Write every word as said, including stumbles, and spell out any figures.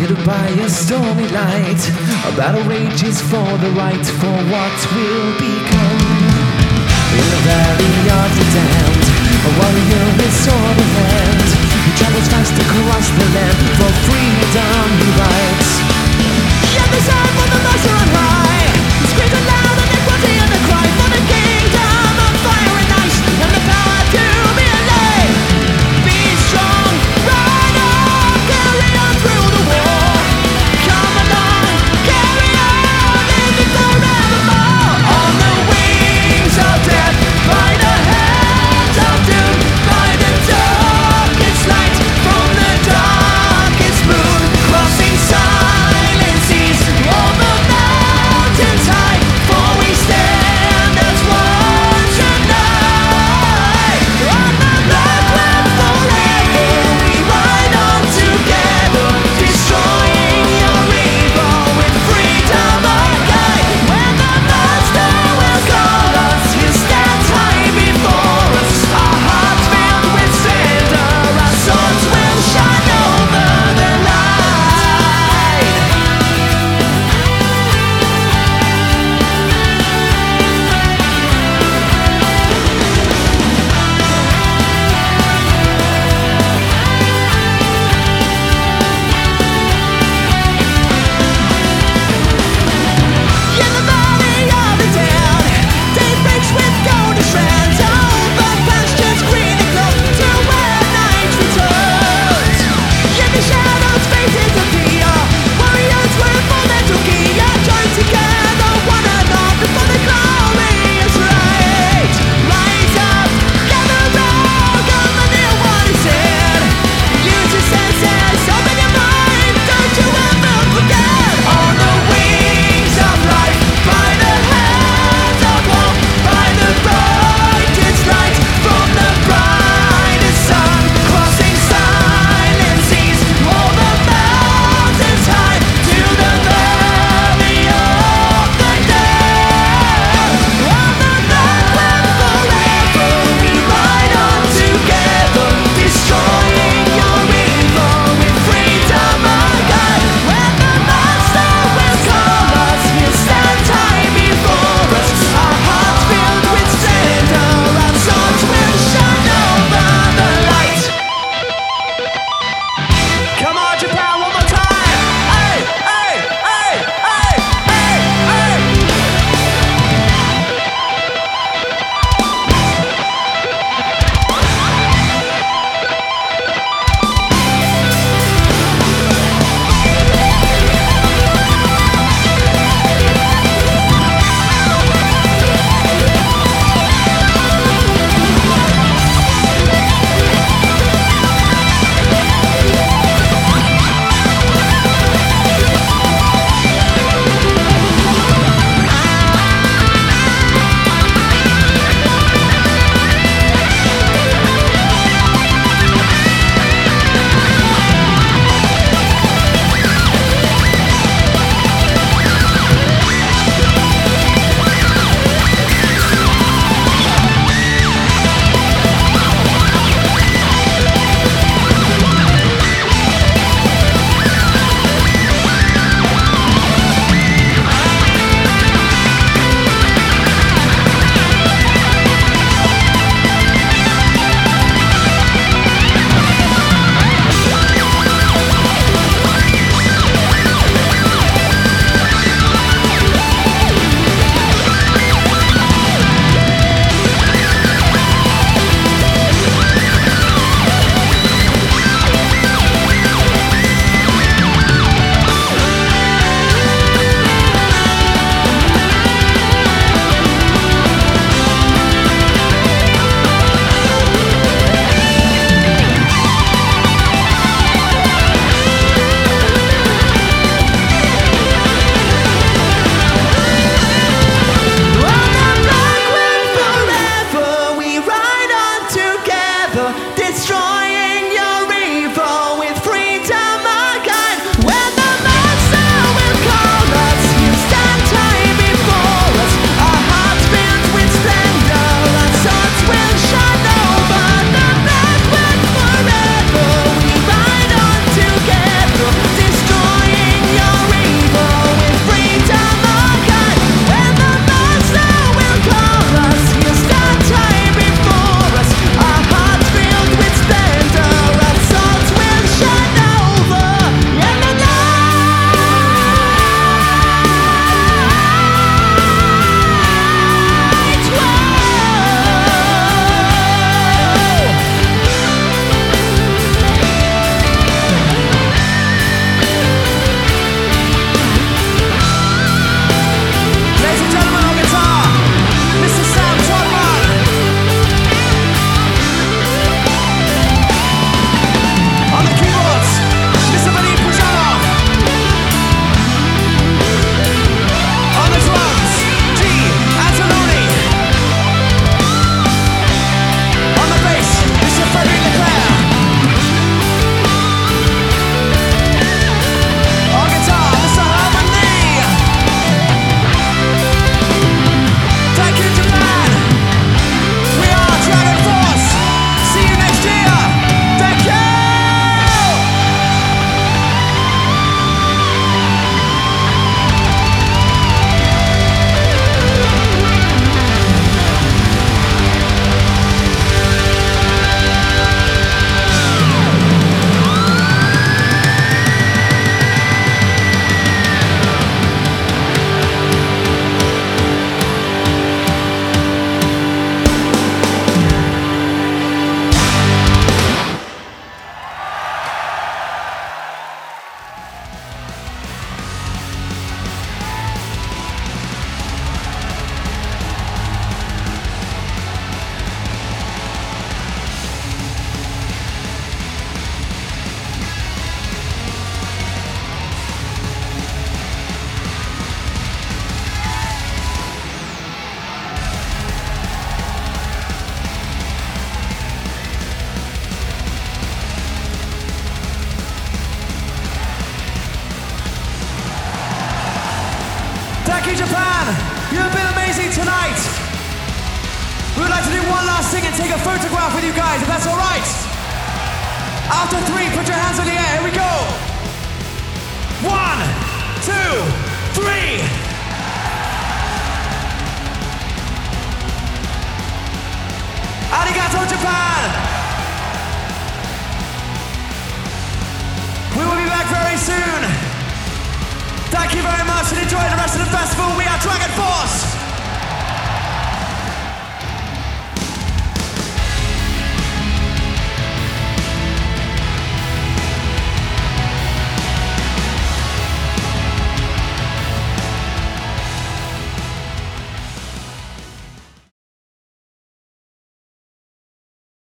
Shadowed by a stormy light, a battle rages for the right, for what will become. In the valley of the damned, a warrior with sword in hand, he travels fast across the land, for freedom he rides. Yet the sound from the master on high, he screams aloud iniquity and the cry for the kingdom of fire and ice, and the power to be alive. Be strong, ride on, carry on through the war. Come along, carry on, living forevermore. On the wings of death, by the hands of doom, by the darkest light, from the darkest moon. take a photograph with you guys, if that's all right. After three, put your hands in the air. Here we go. One, two, three. Arigato, Japan. We will be back very soon. Thank you very much and enjoy the rest of the festival. We are Dragon Force.